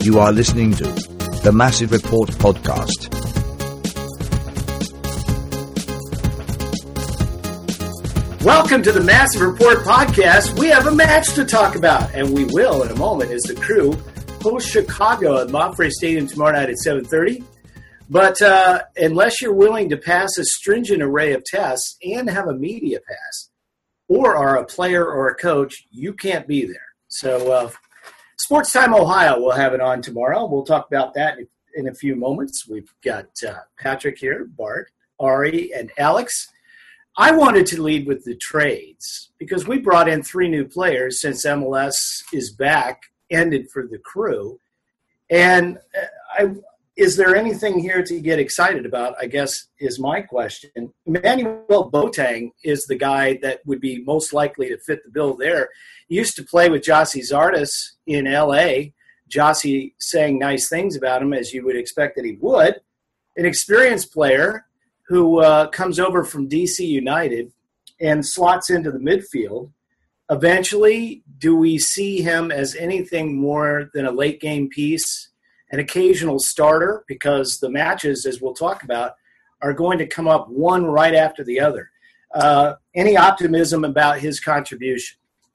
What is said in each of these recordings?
You are listening to the Massive Report podcast. Welcome to the Massive Report podcast. We have a match to talk about, and we will in a moment as the Crew hosts Chicago at MAPFRE Stadium tomorrow night at 7:30. But unless you're willing to pass a stringent array of tests and have a media pass, or are a player or a coach, you can't be there. So Sports Time Ohio will have it on tomorrow. We'll talk about that in a few moments. We've got Patrick here, Bart, Ari, and Alex. I wanted to lead with the trades because we brought in 3 new players since MLS is back, ended for the Crew. And is there anything here to get excited about, I guess, is my question. Emmanuel Boateng is the guy that would be most likely to fit the bill there. He used to play with Gyasi Zardes in L.A., Gyasi saying nice things about him, as you would expect that he would. An experienced player who comes over from D.C. United and slots into the midfield. Eventually, do we see him as anything more than a late-game piece, an occasional starter? Because the matches, as we'll talk about, are going to come up one right after the other. Any optimism about his contribution?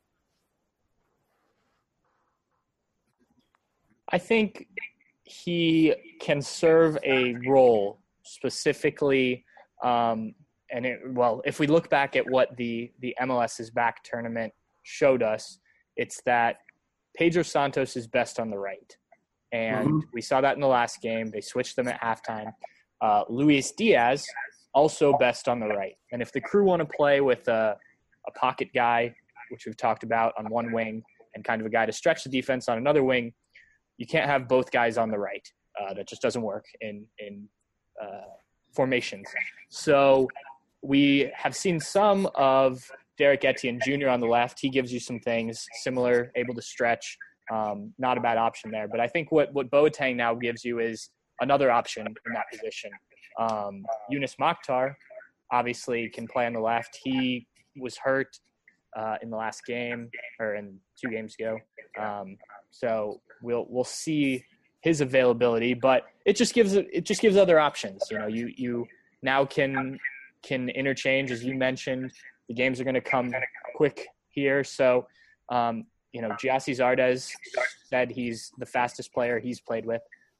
I think he can serve a role specifically, if we look back at what the MLS is Back tournament showed us, it's that Pedro Santos is best on the right. And we saw that in the last game. They switched them at halftime. Luis Diaz, also best on the right. And if the Crew want to play with a pocket guy, which we've talked about, on one wing, and kind of a guy to stretch the defense on another wing, you can't have both guys on the right. That just doesn't work in formations. So we have seen some of Derek Etienne Jr. on the left. He gives you some things similar, able to stretch. Not a bad option there. But I think what Boateng now gives you is another option in that position. Younes Mokhtar obviously can play on the left. He was hurt in the last game, or in 2 games ago. So we'll see his availability, but it just gives other options. You know, you now can interchange, as you mentioned. The games are going to come quick here, so Gyasi Zardes said he's the fastest player he's played with,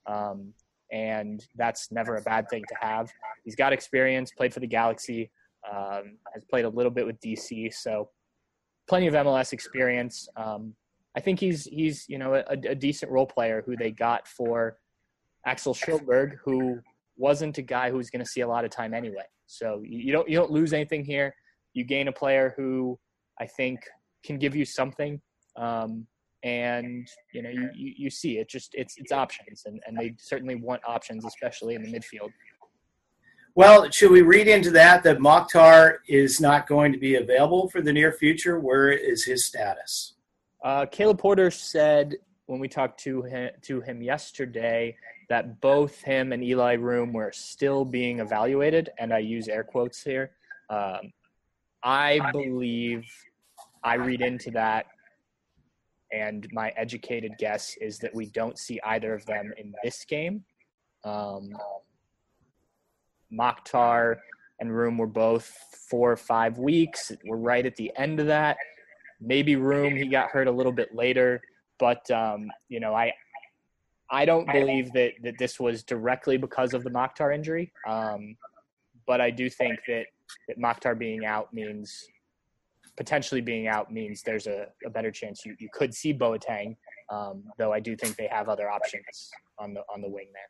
and that's never a bad thing to have. He's got experience, played for the Galaxy, has played a little bit with DC, so plenty of MLS experience. I think he's a decent role player who they got for Axel Schulberg, who wasn't a guy who was going to see a lot of time anyway. So you don't lose anything here. You gain a player who I think can give you something, and you see it. It's options, and they certainly want options, especially in the midfield. Well, should we read into that Mokhtar is not going to be available for the near future? Where is his status? Caleb Porter said when we talked to him yesterday that both him and Eli Room were still being evaluated, and I use air quotes here. I believe I read into that, and my educated guess is that we don't see either of them in this game. Mokhtar and Room were both 4 or 5 weeks. We're right at the end of that. Maybe Room, he got hurt a little bit later, but I don't believe that this was directly because of the Mokhtar injury. But I do think that Mokhtar potentially being out means there's a better chance you could see Boateng, though I do think they have other options on the wing there.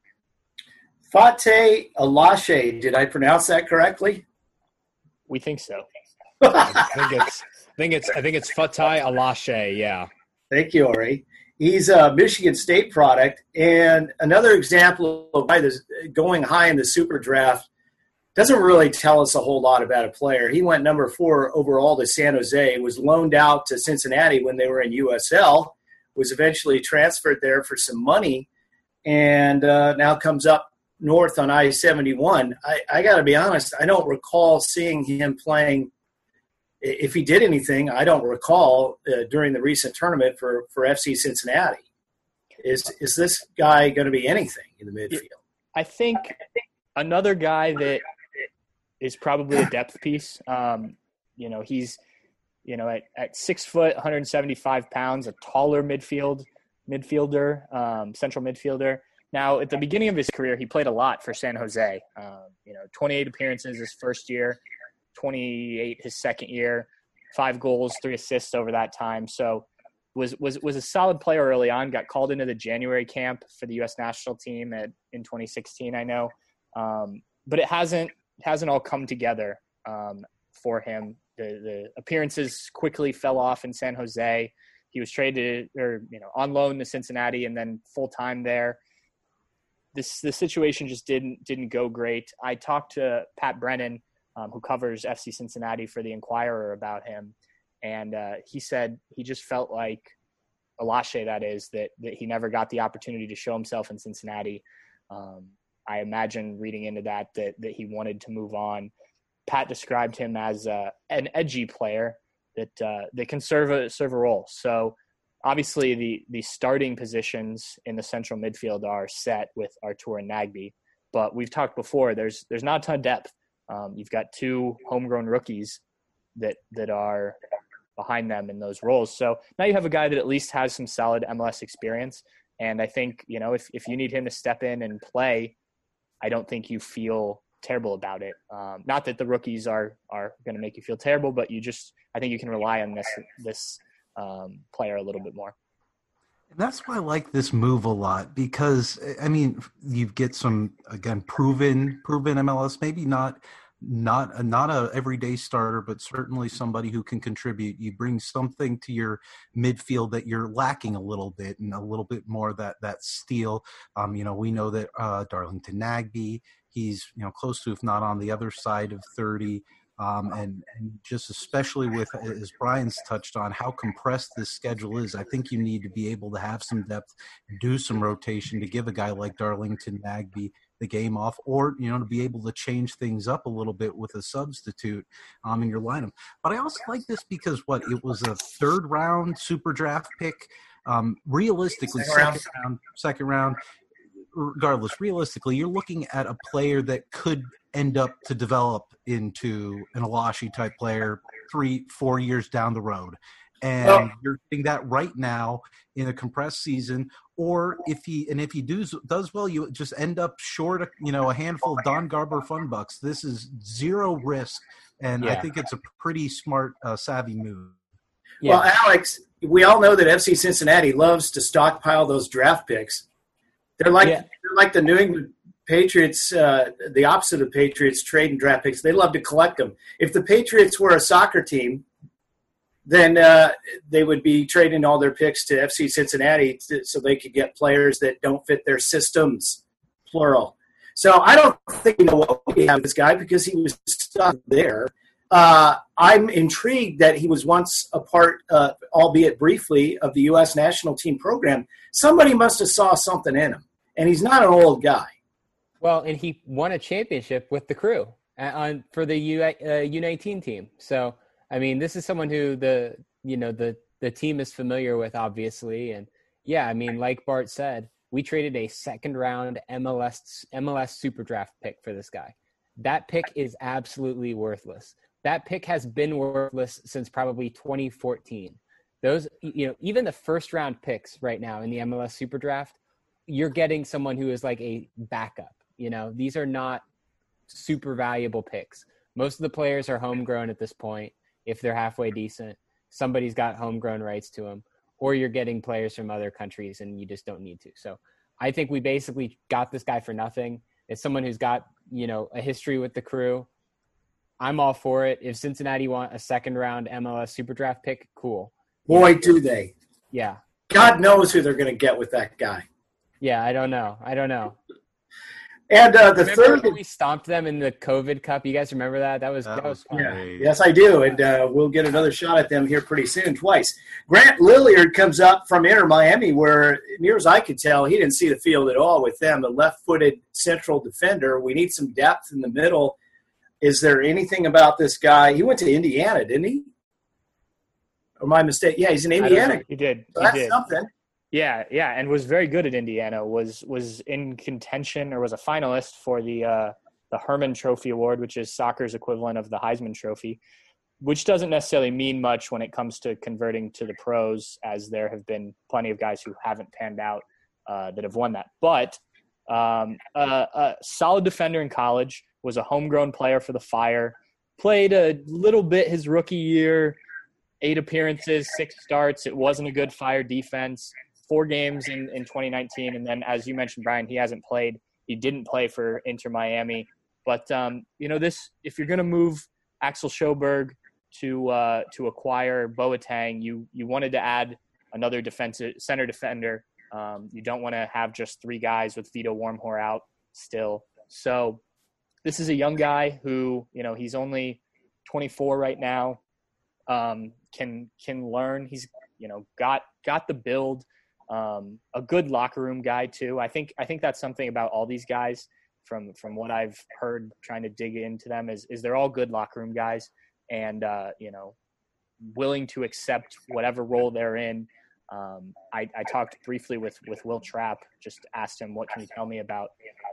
Fateh Alashe, did I pronounce that correctly? We think so. I think it's Fateh Alashe, yeah. Thank you, Ori. He's a Michigan State product, and another example of why this going high in the Super Draft doesn't really tell us a whole lot about a player. He went number 4 overall to San Jose, was loaned out to Cincinnati when they were in USL, was eventually transferred there for some money, and now comes up north on I-71. I got to be honest, I don't recall seeing him playing. If he did anything, I don't recall during the recent tournament for FC Cincinnati. Is this guy going to be anything in the midfield? I think another guy that is probably a depth piece. He's at 6 foot, 175 pounds, a taller midfielder, central midfielder. Now, at the beginning of his career, he played a lot for San Jose. 28 appearances his first year, 28 his second year, 5 goals, 3 assists over that time. So was a solid player early on, got called into the January camp for the U.S. national team in 2016, I know. But it hasn't all come together for him. The appearances quickly fell off in San Jose. He was traded on loan to Cincinnati and then full-time there. The situation just didn't go great. I talked to Pat Brennan, who covers FC Cincinnati for the Inquirer, about him. And he said he just felt like Alashe, that he never got the opportunity to show himself in Cincinnati. I imagine reading into that he wanted to move on. Pat described him as an edgy player that can serve a role. So obviously the starting positions in the central midfield are set with Artur and Nagbe, but we've talked before, there's not a ton of depth. You've got 2 homegrown rookies that are behind them in those roles. So now you have a guy that at least has some solid MLS experience. And I think, if you need him to step in and play, I don't think you feel terrible about it. Not that the rookies are going to make you feel terrible, but I think you can rely on this player a little bit more. And that's why I like this move a lot, because you get some, again, proven MLS, maybe not a everyday starter, but certainly somebody who can contribute. You bring something to your midfield that you're lacking a little bit, and a little bit more that steal. We know that Darlington Nagbe, he's close to, if not on the other side of 30. And just especially with, as Brian's touched on, how compressed this schedule is, I think you need to be able to have some depth, do some rotation to give a guy like Darlington Nagbe the game off, or to be able to change things up a little bit with a substitute in your lineup. But I also like this because it was a 3rd round super draft pick. Realistically, second round. Regardless, realistically, you're looking at a player that could end up to develop into an Alashe type player 3-4 years down the road. And you're doing that right now in a compressed season. Or if he does well, you just end up short a handful of Don Garber fun bucks. This is 0 risk, and I think it's a pretty smart, savvy move. Yeah. Well, Alex, we all know that FC Cincinnati loves to stockpile those draft picks. They're like the New England Patriots, the opposite of Patriots, trading draft picks. They love to collect them. If the Patriots were a soccer team, then they would be trading all their picks to FC Cincinnati so they could get players that don't fit their systems, plural. So I don't think we know what we have with this guy because he was stuck there. I'm intrigued that he was once a part, albeit briefly, of the U.S. national team program. Somebody must have saw something in him, and he's not an old guy. Well, and he won a championship with the crew for the U19 team. So, this is someone who the team is familiar with, obviously. And, like Bart said, we traded a 2nd round MLS Super Draft pick for this guy. That pick is absolutely worthless. That pick has been worthless since probably 2014. Those, even the 1st round picks right now in the MLS Super Draft, you're getting someone who is like a backup. These are not super valuable picks. Most of the players are homegrown at this point. If they're halfway decent, somebody's got homegrown rights to them, or you're getting players from other countries and you just don't need to. So I think we basically got this guy for nothing. It's someone who's got, a history with the crew. I'm all for it. If Cincinnati want a 2nd round MLS Super Draft pick, cool. Boy, do they. Yeah. God knows who they're going to get with that guy. Yeah, I don't know. And the remember third, we stomped them in the COVID Cup. You guys remember that? That was fun. Yeah. Yes, I do. And we'll get another shot at them here pretty soon, twice. Grant Lilliard comes up from Inter Miami, where, near as I could tell, he didn't see the field at all with them. A left-footed central defender. We need some depth in the middle. Is there anything about this guy? He went to Indiana, didn't he? Or my mistake? Yeah, he's in Indiana. He did. So that's something. Yeah, and was very good at Indiana. Was in contention or was a finalist for the Herman Trophy Award, which is soccer's equivalent of the Heisman Trophy, which doesn't necessarily mean much when it comes to converting to the pros, as there have been plenty of guys who haven't panned out that have won that. But a solid defender in college, was a homegrown player for the Fire, played a little bit his rookie year, 8 appearances, 6 starts. It wasn't a good Fire defense. 4 games in 2019, and then, as you mentioned, Brian, he hasn't played. He didn't play for Inter Miami. But, this, if you're going to move Axel Sjoberg to acquire Boateng, you wanted to add another center defender. You don't want to have just 3 guys with Vito Wormhor out still. So this is a young guy who, he's only 24 right now, can learn. He's, got the build. A good locker room guy too. I think that's something about all these guys from what I've heard trying to dig into them is they're all good locker room guys and, willing to accept whatever role they're in. I talked briefly with Will Trapp, just asked him, what can you tell me about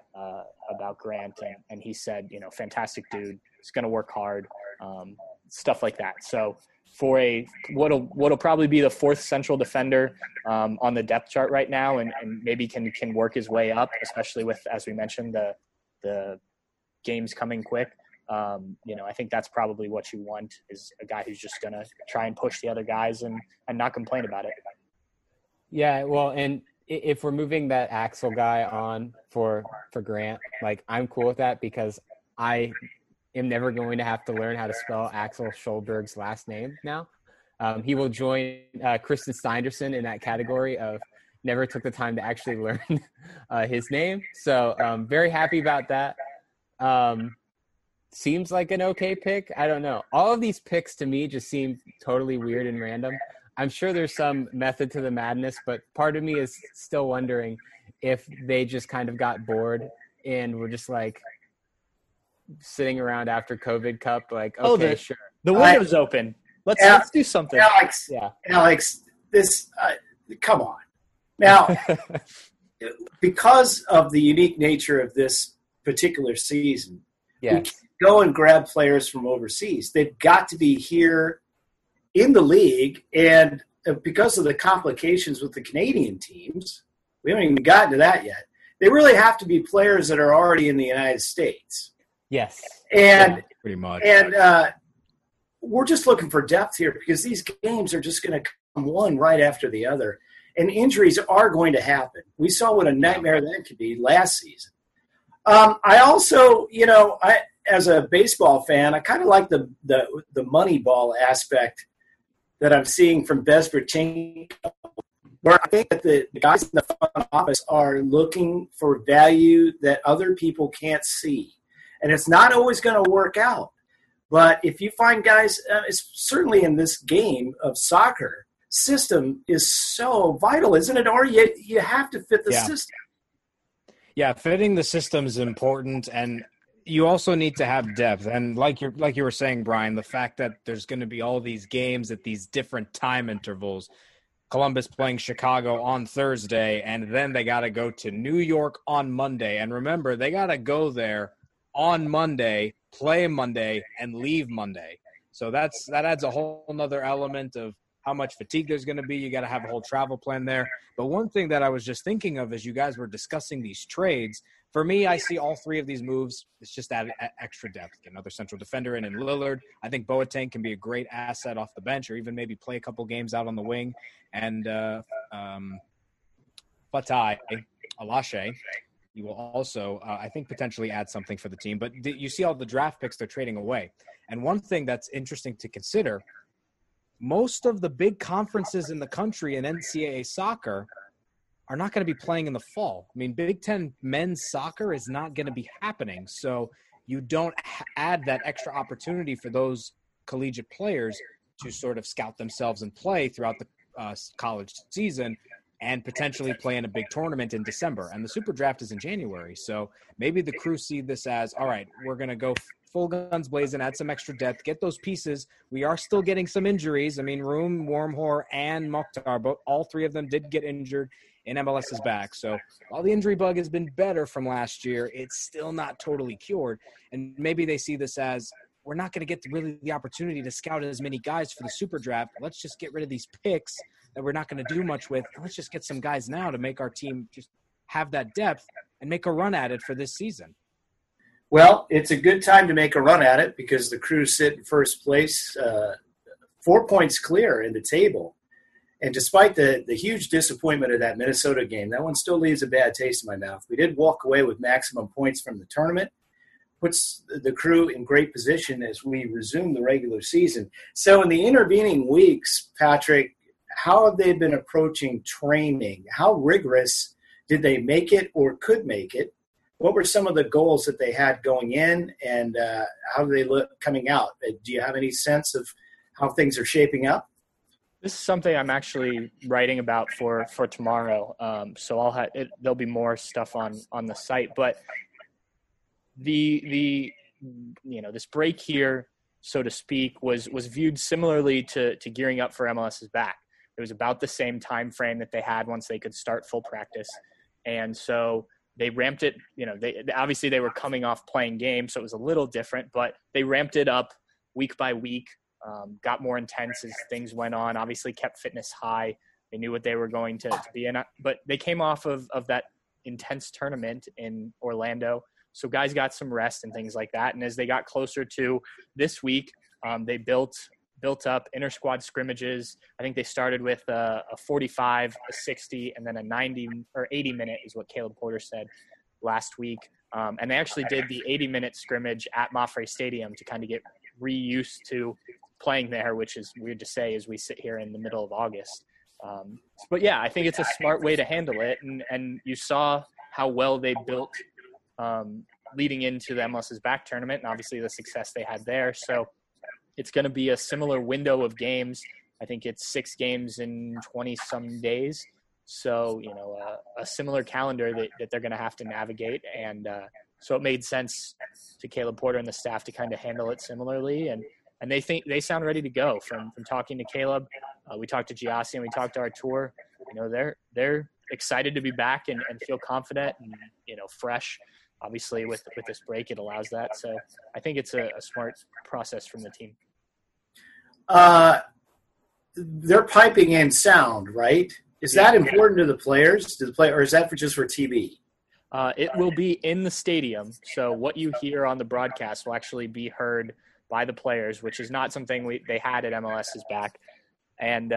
Grant? And he said, fantastic dude. He's going to work hard, stuff like that. So for what'll probably be the 4th central defender on the depth chart right now, and maybe can work his way up, especially with, as we mentioned, the games coming quick. I think that's probably what you want, is a guy who's just going to try and push the other guys and not complain about it. Yeah, well, and if we're moving that Axel guy on for Grant, like, I'm cool with that, because I am never going to have to learn how to spell Axel Sjoberg's last name now. He will join Kristen Steinderson in that category of never took the time to actually learn his name. So very happy about that. Seems like an okay pick. I don't know. All of these picks to me just seem totally weird and random. I'm sure there's some method to the madness, but part of me is still wondering if they just kind of got bored and were just like sitting around after COVID Cup, like, okay, sure. The window's open. Let's do something. Alex, this, come on. Now, because of the unique nature of this particular season, we can't go and grab players from overseas. They've got to be here in the league, and because of the complications with the Canadian teams, we haven't even gotten to that yet. They really have to be players that are already in the United States. Yes. And pretty much. And we're just looking for depth here, because these games are just going to come one right after the other, and injuries are going to happen. We saw what a nightmare that could be last season. I also, as a baseball fan, I kind of like the money ball aspect that I'm seeing from Bezbatchenko, where I think that the guys in the front office are looking for value that other people can't see. And it's not always going to work out. But if you find guys, it's certainly in this game of soccer, system is so vital, isn't it? Or you have to fit the system. Yeah, fitting the system is important, and you also need to have depth. And like you were saying, Brian, the fact that there's going to be all these games at these different time intervals. Columbus playing Chicago on Thursday, and then they got to go to New York on Monday. And remember, they got to go there on Monday, play Monday, and leave Monday. So that adds a whole nother element of how much fatigue there's going to be. You got to have a whole travel plan there. But one thing that I was just thinking of as you guys were discussing these trades, for me, I see all 3 of these moves. It's just add extra depth. Get another central defender in Lillard. I think Boateng can be a great asset off the bench, or even maybe play a couple games out on the wing. And Fatai Alashe, you will also, I think, potentially add something for the team. But you see all the draft picks they're trading away. And one thing that's interesting to consider, most of the big conferences in the country in NCAA soccer are not going to be playing in the fall. I mean, Big Ten men's soccer is not going to be happening. So you don't add that extra opportunity for those collegiate players to sort of scout themselves and play throughout the college season and potentially play in a big tournament in December. And the Super Draft is in January. So maybe the Crew see this as, all right, we're going to go full guns blazing, add some extra depth, get those pieces. We are still getting some injuries. I mean, Room, Wormhor, and Mokhtar, but all three of them did get injured in MLS's back. So while the injury bug has been better from last year, it's still not totally cured. And maybe they see this as, we're not going to get really the opportunity to scout as many guys for the Super Draft. Let's just get rid of these picks that we're not going to do much with. And let's just get some guys now to make our team just have that depth and make a run at it for this season. Well, it's a good time to make a run at it because the Crew sit in first place, 4 points clear in the table. And despite the huge disappointment of that Minnesota game, that one still leaves a bad taste in my mouth. We did walk away with maximum points from the tournament, puts the Crew in great position as we resume the regular season. So in the intervening weeks, Patrick, how have they been approaching training? How rigorous did they make it or could make it? What were some of the goals that they had going in, and how do they look coming out? Do you have any sense of how things are shaping up? This is something I'm actually writing about for tomorrow. So there'll be more stuff on the site, but the this break here, so to speak, was viewed similarly to gearing up for MLS's back. It was about the same time frame that they had once they could start full practice. And so they ramped it, they were coming off playing games, so it was a little different, but they ramped it up week by week, got more intense as things went on, obviously kept fitness high. They knew what they were going to be in, but they came off of that intense tournament in Orlando. So guys got some rest and things like that. And as they got closer to this week, they built up inter-squad scrimmages. I think they started with a 45, a 60, and then a 90 or 80-minute is what Caleb Porter said last week. And they actually did the 80-minute scrimmage at Mapfre Stadium to kind of get reused to playing there, which is weird to say as we sit here in the middle of August. But, yeah, I think it's a smart way to handle it. And you saw how well they built leading into the MLS's back tournament and obviously the success they had there. So it's going to be a similar window of games. I think it's 6 games in 20-some days. So, a similar calendar that they're going to have to navigate. And so it made sense to Caleb Porter and the staff to kind of handle it similarly. And they sound ready to go from talking to Caleb. We talked to Giassi and we talked to Artur. They're excited to be back and feel confident and, fresh. Obviously, with this break, it allows that. So I think it's a smart process from the team. They're piping in sound, right? Is that important to the players? Or is that just for TV? It will be in the stadium. So what you hear on the broadcast will actually be heard by the players, which is not something they had at MLS's back. And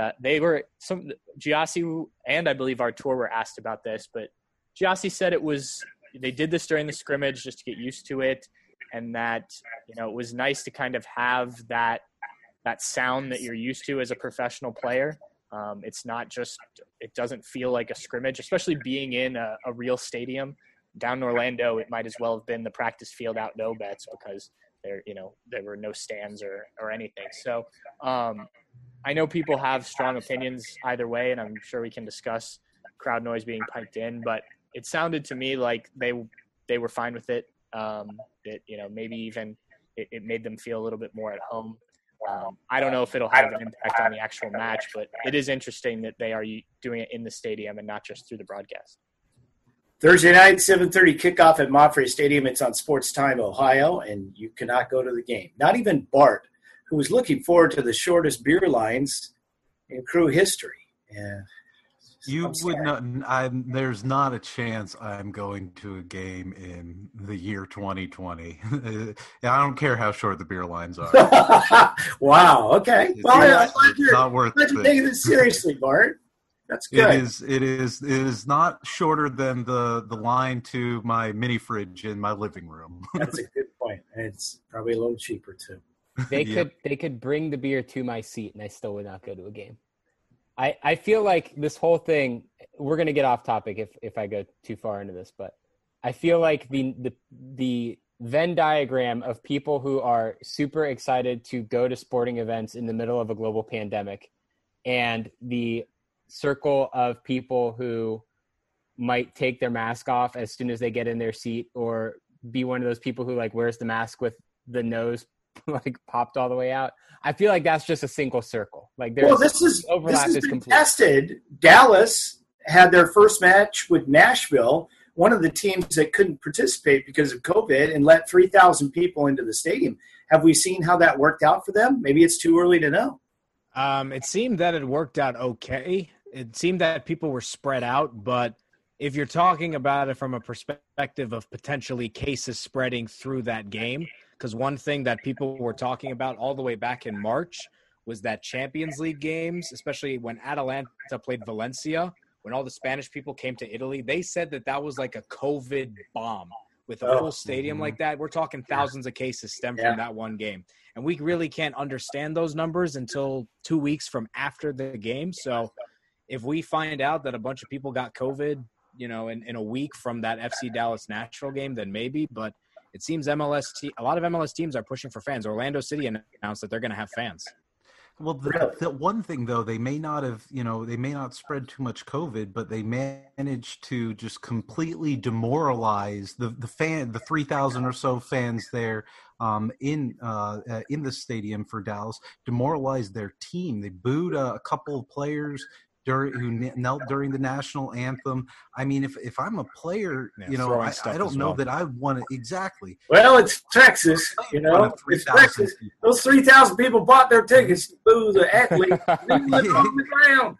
Giassi and I believe Artur were asked about this, but Giassi said they did this during the scrimmage just to get used to it, and that it was nice to kind of have that sound that you're used to as a professional player. It's not just – it doesn't feel like a scrimmage, especially being in a real stadium. Down in Orlando, it might as well have been the practice field out no bets because there were no stands or anything. So I know people have strong opinions either way, and I'm sure we can discuss crowd noise being piped in, but it sounded to me like they were fine with it. Maybe even it made them feel a little bit more at home. I don't know if it'll have an impact on the actual match, but it is interesting that they are doing it in the stadium and not just through the broadcast. Thursday night, 7:30 kickoff at Mapfre Stadium. It's on Sports Time Ohio, and you cannot go to the game. Not even Bart, who was looking forward to the shortest beer lines in Crew history. Yeah. You would not. There's not a chance I'm going to a game in the year 2020. I don't care how short the beer lines are. Wow. Okay. It's not worth it. You're taking this seriously, Bart. That's good. It is not shorter than the line to my mini fridge in my living room. That's a good point. And it's probably a little cheaper too. They could bring the beer to my seat, and I still would not go to a game. I feel like this whole thing, we're going to get off topic if I go too far into this, but I feel like the Venn diagram of people who are super excited to go to sporting events in the middle of a global pandemic and the circle of people who might take their mask off as soon as they get in their seat, or be one of those people who like wears the mask with the nose like popped all the way out. I feel like that's just a single circle. Like there's this has been complete. tested. Dallas had their first match with Nashville, one of the teams that couldn't participate because of COVID, and let 3,000 people into the stadium. Have we seen how that worked out for them? Maybe it's too early to know. It seemed that it worked out okay. It seemed that people were spread out, but if you're talking about it from a perspective of potentially cases spreading through that game, because one thing that people were talking about all the way back in March was that Champions League games, especially when Atalanta played Valencia, when all the Spanish people came to Italy, they said that was like a COVID bomb with a full stadium like that. We're talking thousands of cases stem from that one game. And we really can't understand those numbers until 2 weeks from after the game. So if we find out that a bunch of people got COVID, in a week from that FC Dallas Nashville game, then maybe. But it seems a lot of MLS teams are pushing for fans. Orlando City announced that they're going to have fans. Well, the one thing though, they may not spread too much COVID, but they managed to just completely demoralize the 3,000 or so fans there in the stadium for Dallas, demoralized their team. They booed a couple of players who knelt during the national anthem. I mean, if I'm a player, I don't know that I want to exactly. Well, it's Texas, it's Texas. Those 3,000 people bought their tickets to boo the athlete. On the ground.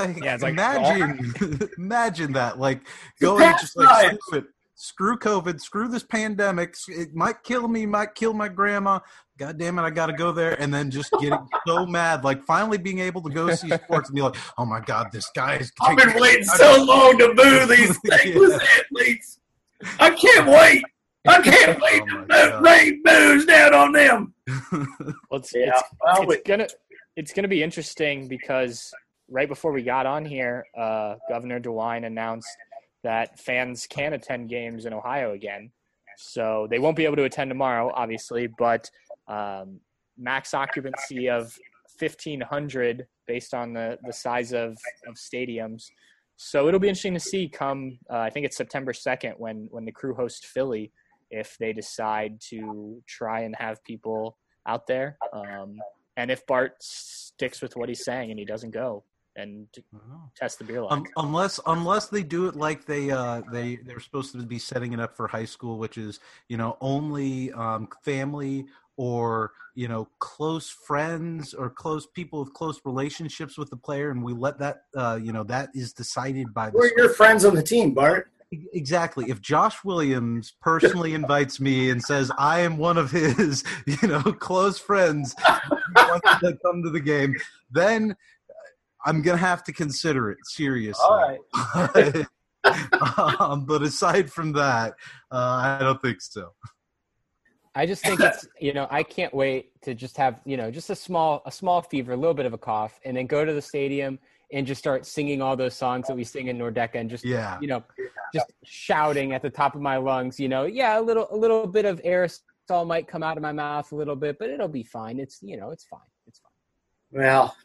Imagine that. Like, going just like screw COVID, screw this pandemic. It might kill me, might kill my grandma. God damn it, I got to go there. And then just getting so mad, like finally being able to go see sports and be like, oh my God, this guy is. I've been waiting so long to boo these thankless athletes. I can't wait. I can't wait to rain boos down on them. Well, it's gonna be interesting because right before we got on here, Governor DeWine announced that fans can attend games in Ohio again. So they won't be able to attend tomorrow, obviously, but max occupancy of 1,500 based on the size of stadiums. So it'll be interesting to see come, I think it's September 2nd when the Crew host Philly, if they decide to try and have people out there. And if Bart sticks with what he's saying and he doesn't go and test the beer lock. Unless they do it like they're supposed to be setting it up for high school, which is, only family or, close friends or close people with close relationships with the player. And we let that, that is decided by the Who are your friends on the team, Bart? Exactly. If Josh Williams personally invites me and says I am one of his, close friends who wants to come to the game, then I'm going to have to consider it seriously. All right. But aside from that, I don't think so. I just think it's, I can't wait to just have, just a small fever, a little bit of a cough, and then go to the stadium and just start singing all those songs that we sing in Nordeca and just, just shouting at the top of my lungs, a little bit of aerosol might come out of my mouth a little bit, but it'll be fine. It's, it's fine. It's fine. Well,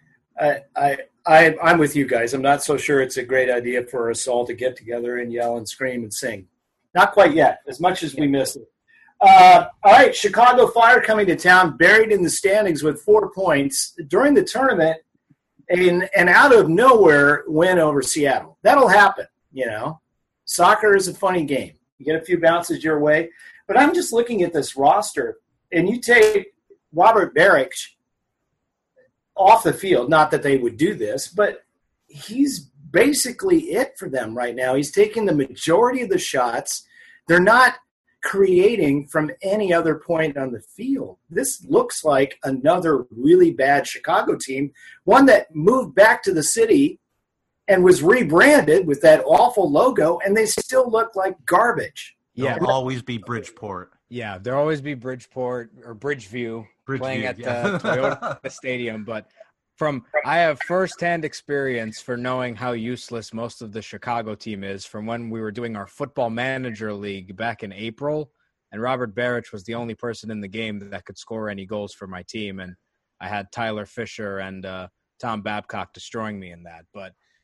I'm with you guys. I'm not so sure it's a great idea for us all to get together and yell and scream and sing. Not quite yet, as much as we miss it. All right, Chicago Fire coming to town, buried in the standings with 4 points during the tournament, and out of nowhere win over Seattle. That'll happen, Soccer is a funny game. You get a few bounces your way. But I'm just looking at this roster, and you take Robert Beric off the field, not that they would do this, but he's basically it for them right now. He's taking the majority of the shots. They're not creating from any other point on the field. This looks like another really bad Chicago team, one that moved back to the city and was rebranded with that awful logo, and they still look like garbage. Yeah, there'll always be Bridgeport. Yeah, there'll always be Bridgeport or Bridgeview playing at the Toyota Stadium. But I have firsthand experience for knowing how useless most of the Chicago team is from when we were doing our Football Manager League back in April. And Robert Beric was the only person in the game that could score any goals for my team. And I had Tyler Fisher and Tom Babcock destroying me in that. But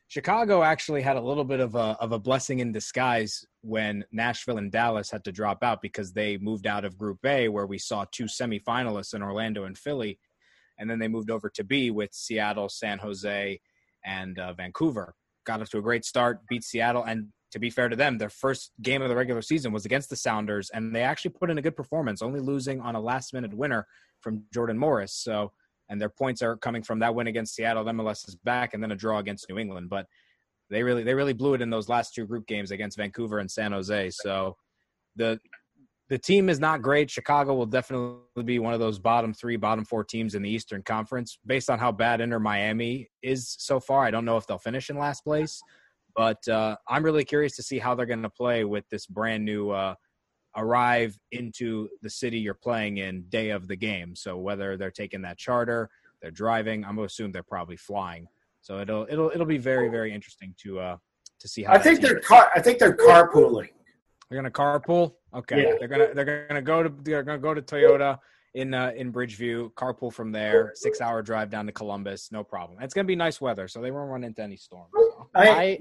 Chicago actually had a little bit of a blessing in disguise when Nashville and Dallas had to drop out because they moved out of Group A, where we saw 2 semifinalists in Orlando and Philly, and then they moved over to B with Seattle, San Jose, and Vancouver. Got off to a great start, beat Seattle, and to be fair to them, their first game of the regular season was against the Sounders, and they actually put in a good performance, only losing on a last-minute winner from Jordan Morris. So, and their points are coming from that win against Seattle, MLS is back, and then a draw against New England. But they really blew it in those last 2 group games against Vancouver and San Jose. So the team is not great. Chicago will definitely be one of those bottom 3, bottom 4 teams in the Eastern Conference. Based on how bad Inter Miami is so far, I don't know if they'll finish in last place. But I'm really curious to see how they're going to play with this brand new arrive into the city you're playing in day of the game. So whether they're taking that charter, they're driving, I'm going to assume they're probably flying. So it'll be very, very interesting to see how. I think they're carpooling. They're going to carpool. Okay, yeah. They're going to go to Toyota in Bridgeview, carpool from there, 6-hour drive down to Columbus, no problem. It's going to be nice weather, so they won't run into any storms. So.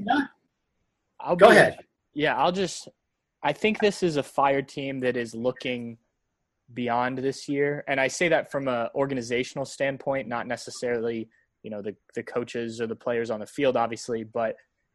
Go ahead. Yeah, I think this is a Fire team that is looking beyond this year, and I say that from an organizational standpoint, not necessarily the coaches or the players on the field, obviously, but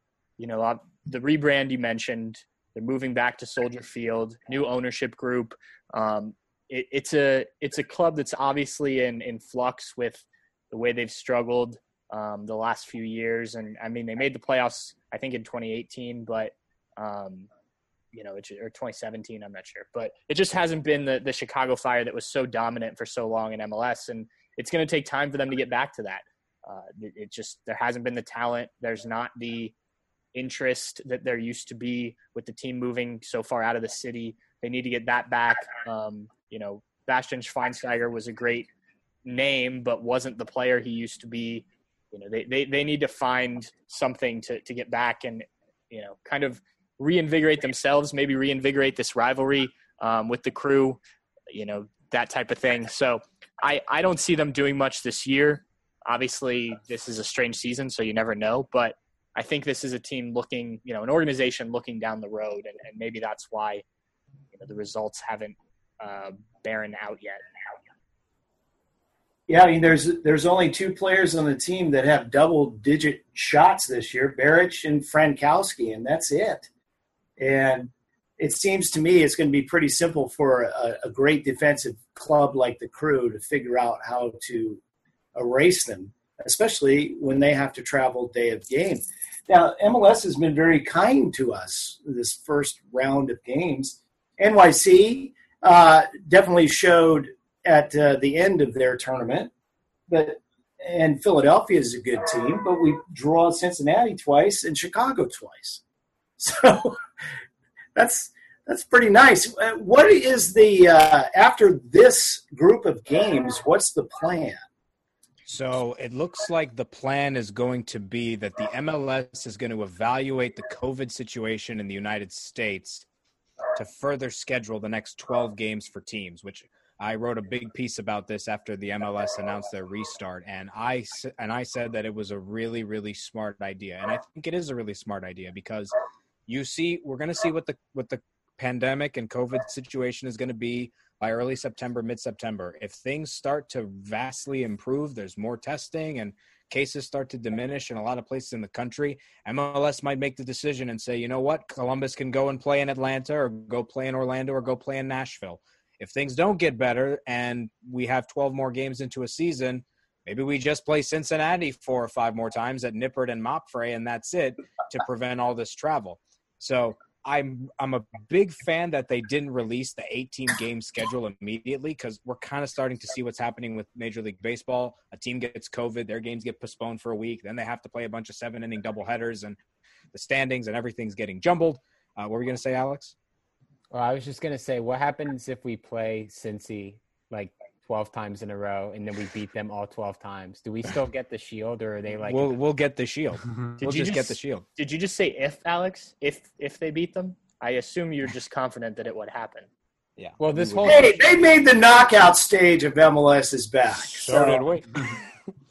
the rebrand you mentioned, they're moving back to Soldier Field, new ownership group. It's a club that's obviously in flux with the way they've struggled the last few years. And I mean, they made the playoffs, I think in 2018, but or 2017, I'm not sure, but it just hasn't been the Chicago Fire that was so dominant for so long in MLS. And it's going to take time for them to get back to that. There hasn't been the talent. There's not the interest that there used to be with the team moving so far out of the city. They need to get that back. Bastian Schweinsteiger was a great name, but wasn't the player he used to be. They need to find something to get back and, kind of reinvigorate themselves, maybe reinvigorate this rivalry with the Crew, that type of thing. So I don't see them doing much this year. Obviously, this is a strange season, so you never know. But I think this is a team looking, an organization looking down the road, and maybe that's why the results haven't borne out yet. Yeah, I mean, there's only 2 players on the team that have double-digit shots this year, Baric and Frankowski, and that's it. And it seems to me it's going to be pretty simple for a great defensive club like the Crew to figure out how to erase them, especially when they have to travel day of game. Now, MLS has been very kind to us this first round of games. NYC definitely showed at the end of their tournament, and Philadelphia is a good team, but we draw Cincinnati twice and Chicago twice. So that's pretty nice. What is the after this group of games, what's the plan? So it looks like the plan is going to be that the MLS is going to evaluate the COVID situation in the United States to further schedule the next 12 games for teams, which I wrote a big piece about this after the MLS announced their restart. And I said that it was a really, really smart idea. And I think it is a really smart idea because we're going to see what the pandemic and COVID situation is going to be by early September, mid-September. If things start to vastly improve, there's more testing and cases start to diminish in a lot of places in the country, MLS might make the decision and say, you know what, Columbus can go and play in Atlanta or go play in Orlando or go play in Nashville. If things don't get better and we have 12 more games into a season, maybe we just play Cincinnati 4 or 5 more times at Nippert and Mopfre, and that's it to prevent all this travel. So I'm a big fan that they didn't release the 18-game schedule immediately because we're kind of starting to see what's happening with Major League Baseball. A team gets COVID, their games get postponed for a week, then they have to play a bunch of 7-inning doubleheaders, and the standings and everything's getting jumbled. What were you going to say, Alex? Well, I was just going to say, what happens if we play Cincy like 12 times in a row and then we beat them all 12 times? Do we still get the shield, or are they like? We'll get the shield. We'll just get the shield. Did you just say if, Alex? If they beat them? I assume you're just confident that it would happen. Yeah. Well, this whole they made the knockout stage of MLS is back. So did we.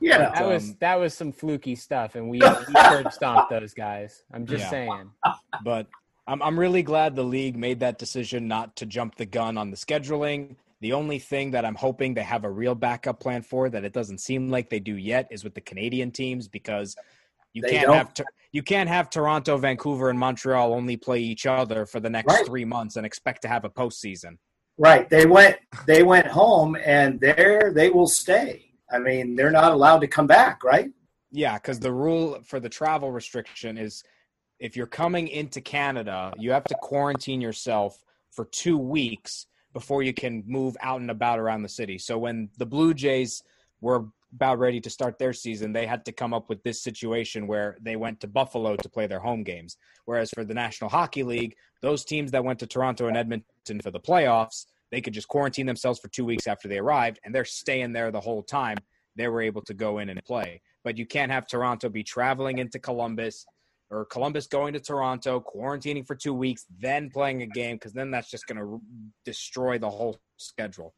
Yeah. That was some fluky stuff, and we curb stomped those guys. I'm just saying. But I'm really glad the league made that decision not to jump the gun on the scheduling. The only thing that I'm hoping they have a real backup plan for that it doesn't seem like they do yet is with the Canadian teams, because you can't have Toronto, Vancouver, and Montreal only play each other for the next 3 months and expect to have a postseason. Right. They went home, and there they will stay. I mean, they're not allowed to come back, right? Yeah, because the rule for the travel restriction is if you're coming into Canada, you have to quarantine yourself for 2 weeks before you can move out and about around the city. So when the Blue Jays were about ready to start their season, they had to come up with this situation where they went to Buffalo to play their home games. Whereas for the National Hockey League, those teams that went to Toronto and Edmonton for the playoffs, they could just quarantine themselves for 2 weeks after they arrived, and they're staying there the whole time. They were able to go in and play. But you can't have Toronto be traveling into Columbus or Columbus going to Toronto, quarantining for 2 weeks, then playing a game, because then that's just going to destroy the whole schedule.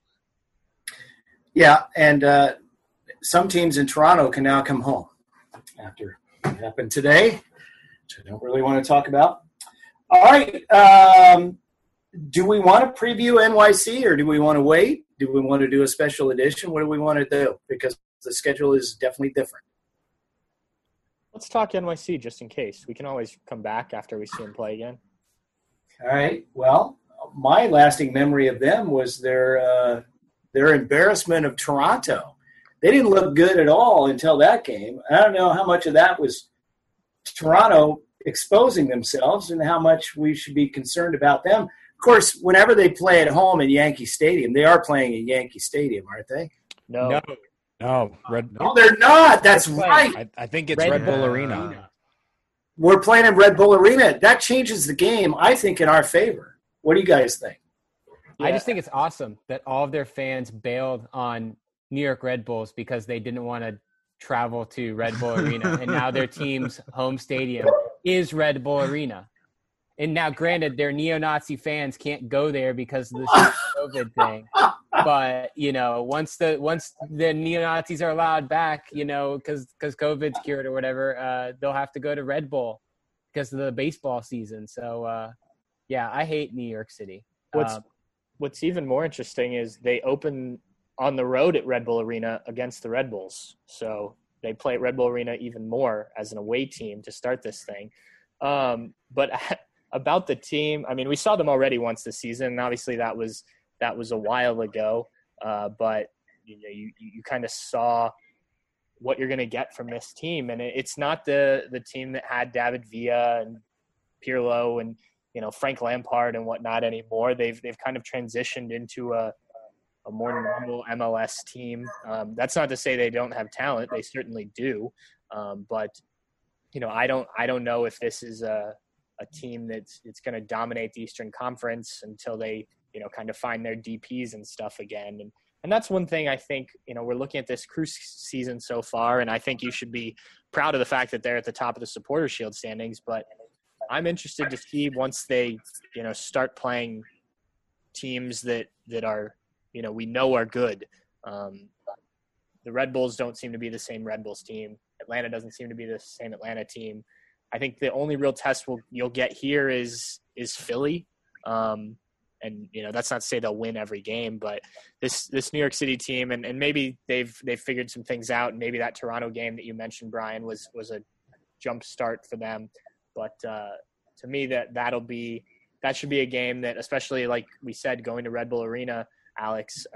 Yeah, and some teams in Toronto can now come home after what happened today, which I don't really want to talk about. All right. Do we want to preview NYC, or do we want to wait? Do we want to do a special edition? What do we want to do? Because the schedule is definitely different. Let's talk NYC just in case. We can always come back after we see them play again. All right. Well, my lasting memory of them was their embarrassment of Toronto. They didn't look good at all until that game. I don't know how much of that was Toronto exposing themselves and how much we should be concerned about them. Of course, whenever they play at home in Yankee Stadium, they are playing in Yankee Stadium, aren't they? No. No, No, they're not. That's right. I think it's Red Bull Arena. We're playing in Red Bull Arena. That changes the game, I think, in our favor. What do you guys think? I just think it's awesome that all of their fans bailed on New York Red Bulls because they didn't want to travel to Red Bull Arena, and now their team's home stadium is Red Bull Arena. And now, granted, their neo-Nazi fans can't go there because of the COVID thing. But, once the neo-Nazis are allowed back, because COVID's cured or whatever, they'll have to go to Red Bull because of the baseball season. So, I hate New York City. What's even more interesting is they open on the road at Red Bull Arena against the Red Bulls. So they play at Red Bull Arena even more as an away team to start this thing. But about the team, I mean, we saw them already once this season, and obviously that was a while ago. But you kind of saw what you're going to get from this team, and it's not the team that had David Villa and Pirlo and Frank Lampard and whatnot anymore. They've kind of transitioned into a more normal MLS team. That's not to say they don't have talent; they certainly do. But I don't know if this is a team that's going to dominate the Eastern Conference until they, kind of find their DPs and stuff again. And that's one thing I think, we're looking at this Crew season so far, and I think you should be proud of the fact that they're at the top of the Supporters Shield standings. But I'm interested to see once they, start playing teams that are, we know are good. The Red Bulls don't seem to be the same Red Bulls team. Atlanta doesn't seem to be the same Atlanta team. I think the only real test you'll get here is Philly. And that's not to say they'll win every game, but this New York City team, and maybe they've figured some things out, and maybe that Toronto game that you mentioned, Brian, was a jump start for them. But to me, that should be a game that, especially like we said, going to Red Bull Arena, Alex,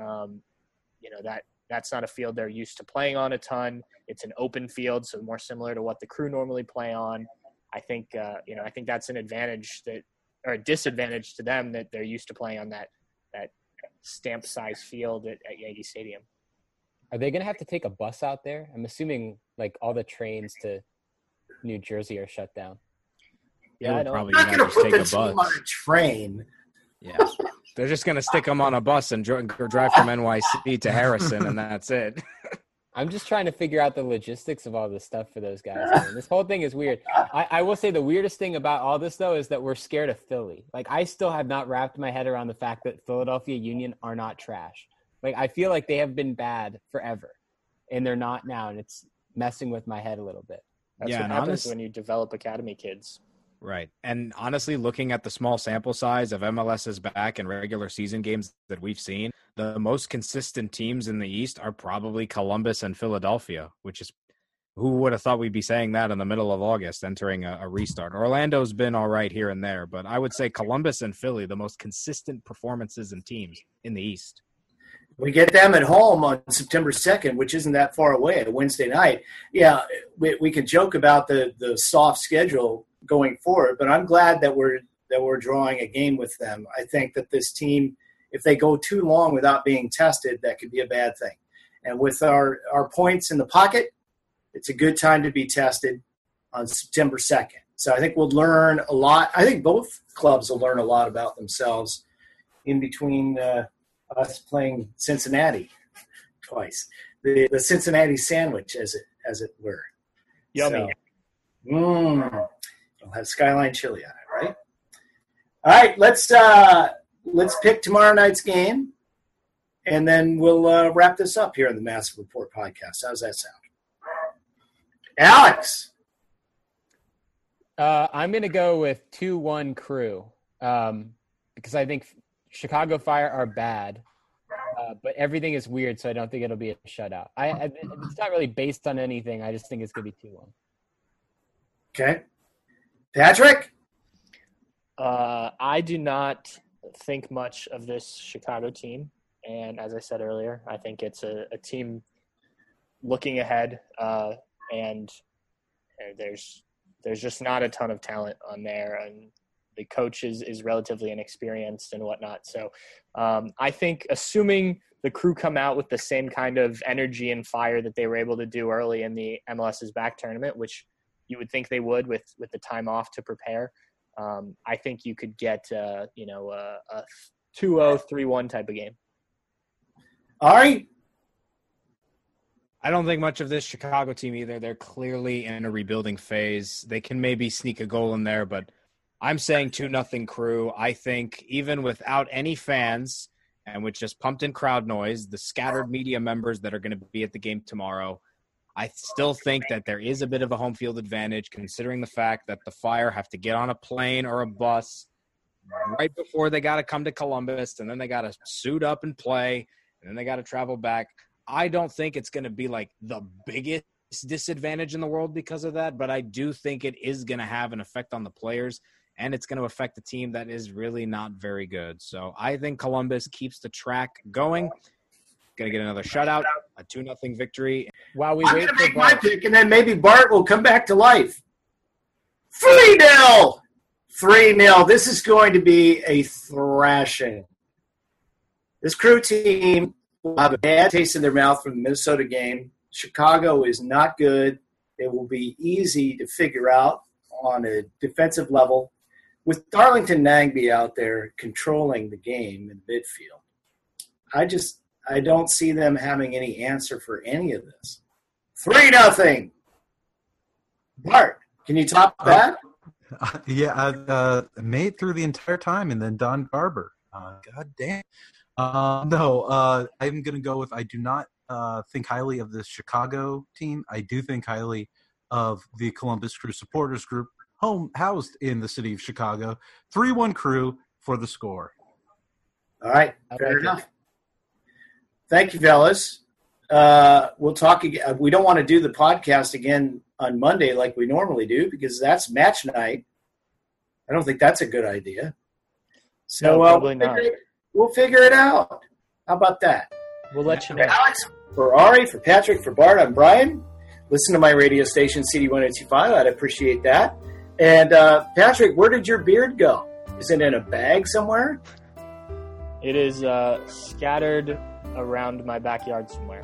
that's not a field they're used to playing on a ton. It's an open field, so more similar to what the Crew normally play on. I think that's an advantage or a disadvantage to them that they're used to playing on that stamp size field at Yankee Stadium. Are they going to have to take a bus out there? I'm assuming like all the trains to New Jersey are shut down. Yeah, I don't. Probably I'm not going to put take the a team bus. on a train. Yeah, they're just going to stick them on a bus and drive from NYC to Harrison, and that's it. I'm just trying to figure out the logistics of all this stuff for those guys. Man. This whole thing is weird. I will say the weirdest thing about all this, though, is that we're scared of Philly. Like, I still have not wrapped my head around the fact that Philadelphia Union are not trash. Like, I feel like they have been bad forever. and they're not now, and it's messing with my head a little bit. That's what happens when you develop academy kids. Right. And honestly, looking at the small sample size of MLS's back and regular season games that we've seen, the most consistent teams in the East are probably Columbus and Philadelphia, which is who would have thought we'd be saying that in the middle of August, entering a restart. Orlando's been all right here and there, but I would say Columbus and Philly, the most consistent performances and teams in the East. We get them at home on September 2nd, which isn't that far away, a Wednesday night. Yeah, we can joke about the soft schedule going forward, but I'm glad that we're drawing a game with them. I think that this team, if they go too long without being tested, that could be a bad thing. And with our points in the pocket, it's a good time to be tested on September 2nd. So I think we'll learn a lot. I think both clubs will learn a lot about themselves in between us playing Cincinnati twice. The Cincinnati sandwich, as it were. Yummy. So, it'll have Skyline chili on it, right? All right, let's pick tomorrow night's game, and then we'll wrap this up here on the Massive Report podcast. How does that sound? Alex. I'm going to go with 2-1 Crew because I think Chicago Fire are bad, but everything is weird, so I don't think it'll be a shutout. It's not really based on anything. I just think it's going to be 2-1. Okay. Patrick? I do not think much of this Chicago team, and as I said earlier, I think it's a team looking ahead, and there's just not a ton of talent on there, and the coach is relatively inexperienced and whatnot. So I think assuming the Crew come out with the same kind of energy and fire that they were able to do early in the MLS's back tournament, which you would think they would with the time off to prepare, I think you could get a 2-0, 3-1 type of game. All right. I don't think much of this Chicago team either. They're clearly in a rebuilding phase. They can maybe sneak a goal in there, but I'm saying 2-0 Crew. I think even without any fans and with just pumped-in crowd noise, the scattered media members that are going to be at the game tomorrow, I still think that there is a bit of a home field advantage considering the fact that the Fire have to get on a plane or a bus right before they got to come to Columbus, and then they got to suit up and play, and then they got to travel back. I don't think it's going to be like the biggest disadvantage in the world because of that, but I do think it is going to have an effect on the players, and it's going to affect a team that is really not very good. So I think Columbus keeps the track going. Going to get another shutout, a 2-0 victory. While we I'm wait going to for make my Bart. pick, and then maybe Bart will come back to life. 3-0. 3-0. This is going to be a thrashing. This Crew team will have a bad taste in their mouth from the Minnesota game. Chicago is not good. It will be easy to figure out on a defensive level with Darlington Nagbe out there controlling the game in midfield. I don't see them having any answer for any of this. 3-0. Bart, can you top that? Yeah, I made it through the entire time, and then Don Garber. God damn. No, I'm going to go with I do not think highly of the Chicago team. I do think highly of the Columbus Crew supporters group housed in the city of Chicago. 3-1 Crew for the score. All right, fair enough. Thank you, fellas. We'll talk again. We don't want to do the podcast again on Monday like we normally do because that's match night. I don't think that's a good idea. So No, probably not. We'll figure it out. How about that? We'll let you know. Alex, for Ari, for Patrick, for Bart, I'm Brian. Listen to my radio station, CD1025. I'd appreciate that. And Patrick, where did your beard go? Is it in a bag somewhere? It is scattered around my backyard somewhere.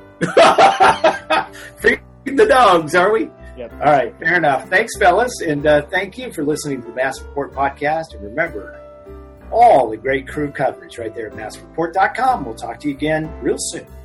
Feed the dogs, are we? Yep. All right, fair enough. Thanks, fellas, and thank you for listening to the Massive Report podcast. And remember, all the great Crew coverage right there at massivereport.com. We'll talk to you again real soon.